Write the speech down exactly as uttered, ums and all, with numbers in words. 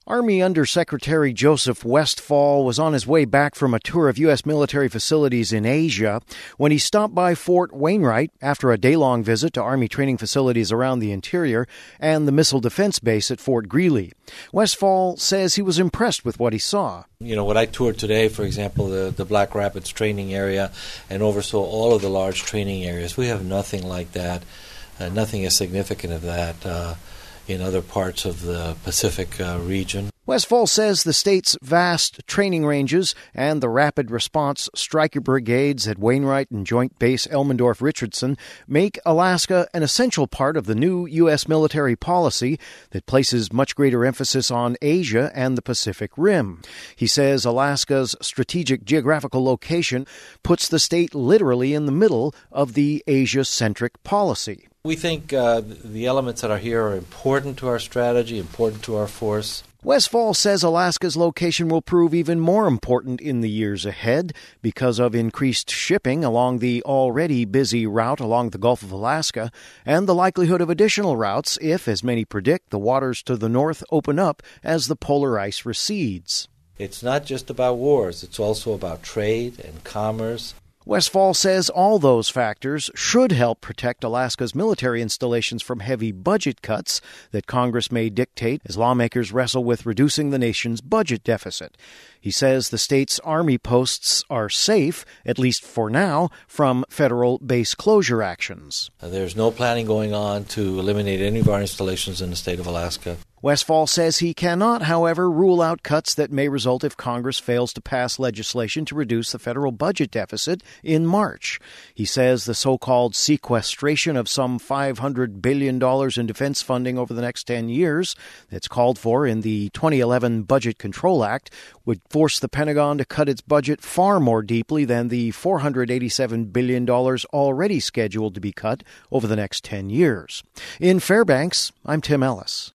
Army Undersecretary Joseph Westfall was on his way back from a tour of U S military facilities in Asia when he stopped by Fort Wainwright after a day-long visit to Army training facilities around the interior and the missile defense base at Fort Greely. Westfall says he was impressed with what he saw. You know, when I toured today, for example, the, the Black Rapids training area and oversaw all of the large training areas, we have nothing like that, uh, nothing as significant of that uh, in other parts of the Pacific uh, region. Westfall says the state's vast training ranges and the rapid response Stryker brigades at Wainwright and Joint Base Elmendorf-Richardson make Alaska an essential part of the new U S military policy that places much greater emphasis on Asia and the Pacific Rim. He says Alaska's strategic geographical location puts the state literally in the middle of the Asia-centric policy. We think uh, the elements that are here are important to our strategy, important to our force. Westfall says Alaska's location will prove even more important in the years ahead because of increased shipping along the already busy route along the Gulf of Alaska and the likelihood of additional routes if, as many predict, the waters to the north open up as the polar ice recedes. It's not just about wars, it's also about trade and commerce. Westfall says all those factors should help protect Alaska's military installations from heavy budget cuts that Congress may dictate as lawmakers wrestle with reducing the nation's budget deficit. He says the state's Army posts are safe, at least for now, from federal base closure actions. There's no planning going on to eliminate any of our installations in the state of Alaska. Westfall says he cannot, however, rule out cuts that may result if Congress fails to pass legislation to reduce the federal budget deficit in March. He says the so-called sequestration of some five hundred billion dollars in defense funding over the next ten years that's called for in the twenty eleven Budget Control Act would force the Pentagon to cut its budget far more deeply than the four hundred eighty-seven billion dollars already scheduled to be cut over the next ten years. In Fairbanks, I'm Tim Ellis.